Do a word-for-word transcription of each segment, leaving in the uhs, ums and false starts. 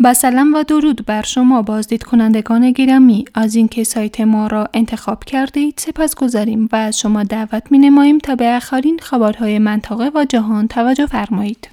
با سلام و درود بر شما بازدید کنندگان گرامی، از اینکه سایت ما را انتخاب کردید سپاسگزاریم و از شما دعوت می نماییم تا به آخرین خبرهای منطقه و جهان توجه فرمایید.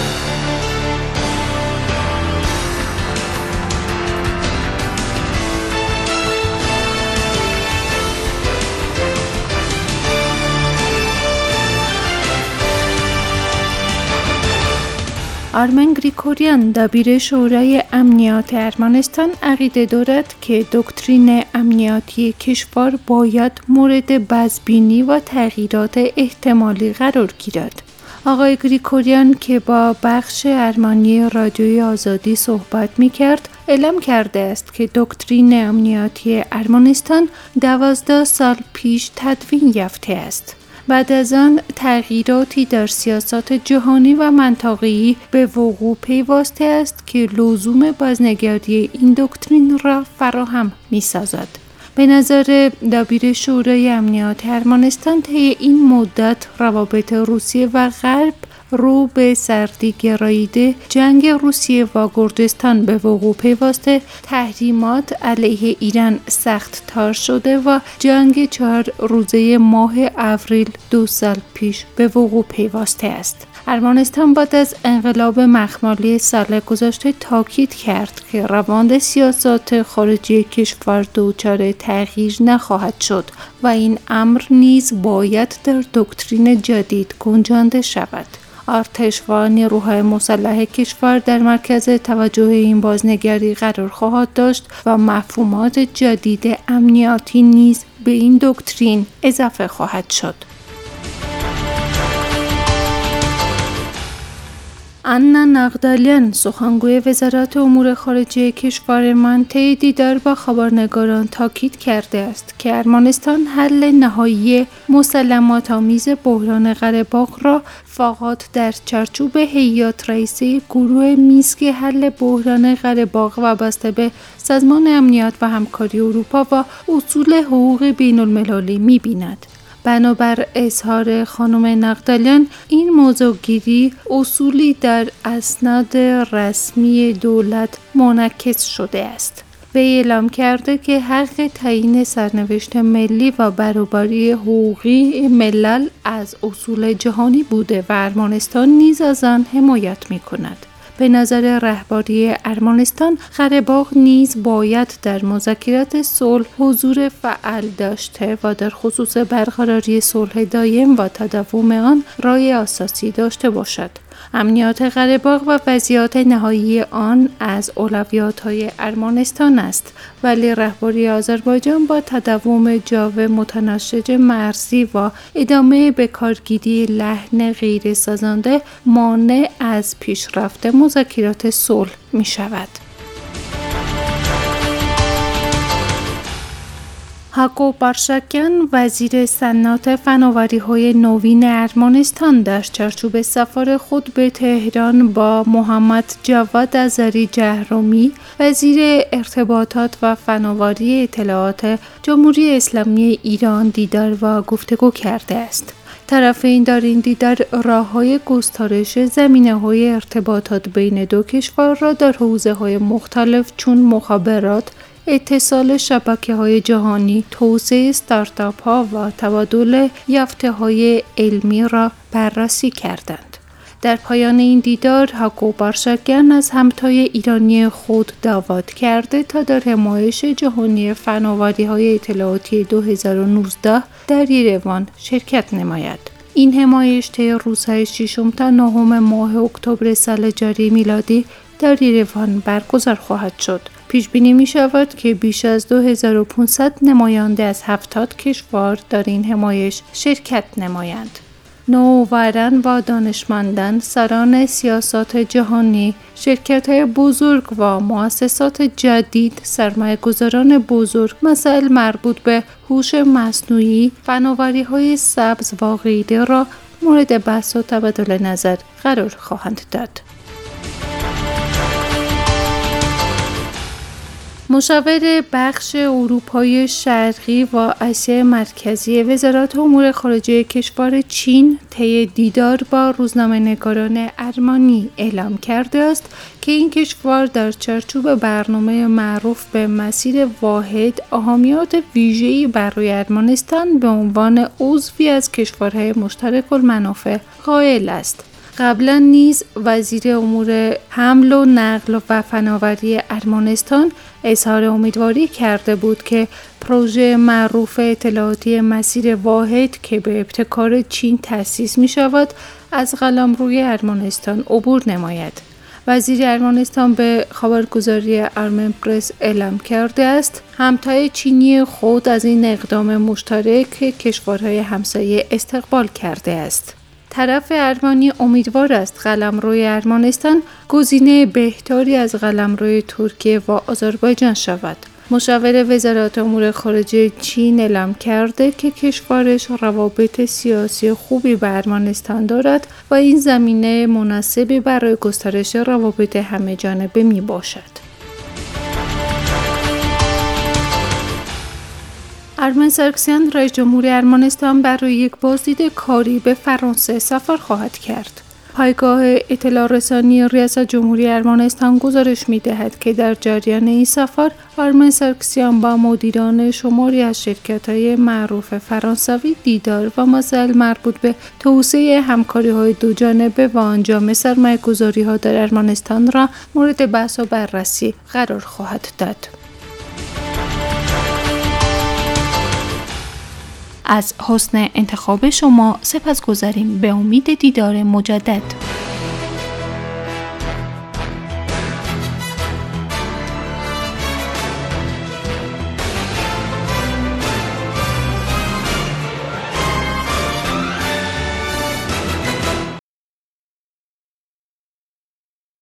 آرمن گریگوریان، دبیر شورای امنیت ارمنستان، عقیده دارد که دکترین امنیتی کشور باید مورد بازبینی و تغییرات احتمالی قرار گیرد. آقای گریگوریان که با بخش ارمنی رادیوی آزادی صحبت می‌کرد، اعلام کرده است که دکترین امنیتی ارمنستان دوازده سال پیش تدوین یافته است. بعد از آن تغییراتی در سیاست جهانی و منطقه‌ای به وقوع پیوسته است که لزوم بازنگری این دکترین را فراهم می‌سازد. به نظر دبیر شورای امنیت ارمنستان، طی این مدت روابط روسیه و غرب رو به سردی گراییده، جنگ روسیه و گردستان به وقوع پیوسته، تحریمات علیه ایران سخت تر شده و جنگ چهار روزه ماه آوریل دو سال پیش به وقوع پیوسته است. ارمنستان بعد از انقلاب مخمالی سال گذشته تاکید کرد که روند سیاست خارجی کشور دچار تغییر نخواهد شد و این امر نیز باید در دکترین جدید گنجانده شود. ارتش و نیروهای مسلح کشور در مرکز توجه این بازنگری قرار خواهد داشت و مفهومات جدید امنیتی نیز به این دکترین اضافه خواهد شد. آنا نقدالیان، سخنگوی وزارت امور خارجه کشور من، طی دیدار با خبرنگاران تاکید کرده است که ارمنستان حل نهایی مسالمت‌آمیز بحران قره باغ را فقط در چارچوب هیئت رئیسه گروه میزگ حل بحران قره باغ وابسته به سازمان امنیت و همکاری اروپا و اصول حقوق بین المللی می‌بیند. بنابر اظهار خانم نقدالیان، این موضوعگیری اصولی در اسناد رسمی دولت منعکس شده است. وی اعلام کرده که حق تعیین سرنوشت ملی و برابری حقوقی ملل از اصول جهانی بوده و ارمنستان نیز از آن حمایت می‌کند. به نظر رهبری ارمنستان، قره باغ نیز باید در مذاکرات صلح حضور فعال داشته و در خصوص برقراری صلح دائم و تداوم آن رای اساسی داشته باشد. امنیت قره باغ و وضعیت نهایی آن از اولویت‌های ارمنستان است، ولی رهبری آذربایجان با تداوم جو متناشج مرزی و ادامه به کارگیری لحن غیر سازنده مانع از پیشرفت مذاکرات صلح می شود. هاکو بارشکیان، وزیر صنعت فناوری‌های نوین ارمنستان، در چارچوب سفر خود به تهران با محمد جواد آذری جهرومی، وزیر ارتباطات و فناوری اطلاعات جمهوری اسلامی ایران دیدار و گفتگو کرده است. طرفین در این دیدار راه‌های گسترش زمینه‌های ارتباطات بین دو کشور را در حوزه‌های مختلف چون مخابرات، اتصال شبکه‌های جهانی، توسعه استارتاپ‌ها و تبادل یافته‌های علمی را بررسی کردند. در پایان این دیدار، هاکو بارشکیان از همتای ایرانی خود دعوت کرده تا در نمایش جهانی فناوری‌های اطلاعاتی دو هزار و نوزده در یروان شرکت نماید. این نمایش طی روزهای ششم تا نهم ماه اکتبر سال جاری میلادی در یروان برگزار خواهد شد. پیش بینی می شود که بیش از دو هزار و پانصد نماینده از هفتاد کشور در این نمایش شرکت نمایند. نوآوران و دانشمندان، سران سیاست جهانی، شرکت‌های بزرگ و مؤسسات جدید، سرمایه‌گذاران بزرگ، مسائل مربوط به هوش مصنوعی، فناوری‌های سبز و غیره را مورد بحث و تبادل نظر قرار خواهند داد. مشاور بخش اروپای شرقی و آسیای مرکزی وزارت امور خارجه کشور چین طی دیدار با روزنامه‌نگاران ارمنی اعلام کرده است که این کشور در چارچوب برنامه معروف به مسیر واحد اهمیت ویژه‌ای برای ارمنستان به عنوان عضوی از کشورهای مشترک المنافع قائل است. قبلا نیز وزیر امور حمل و نقل و فناوری ارمنستان اظهار امیدواری کرده بود که پروژه معروف اطلاعاتی مسیر واحد که به ابتکار چین تأسیس می شود از قلمروی ارمنستان عبور نماید. وزیر ارمنستان به خبرگزاری آرمن پرس اعلام کرده است همتای چینی خود از این اقدام مشترک کشورهای همسایه استقبال کرده است. طرف ارمنی امیدوار است قلمروی ارمنستان گزینه بهتری از قلمروی ترکیه و آذربایجان شود. مشاور وزارت امور خارجه چین اعلام کرده که کشورش روابط سیاسی خوبی با ارمنستان دارد و این زمینه مناسبی برای گسترش روابط همه جانبه می باشد. آرمن سارکسیان رئیس جمهور ارمنستان برای یک بازدید کاری به فرانسه سفر خواهد کرد. پایگاه اطلاع رسانی ریاست جمهوری ارمنستان گزارش می‌دهد که در جریان این سفر آرمن سارکسیان با مدیران شماری از شرکت‌های معروف فرانسوی دیدار و مسائل مربوط به توسعه همکاری‌های دوجانبه و انجام سرمایه‌گذاری‌ها در ارمنستان را مورد بحث و بررسی قرار خواهد داد. از حسن انتخاب شما سپاسگزاریم. به امید دیدار مجدد.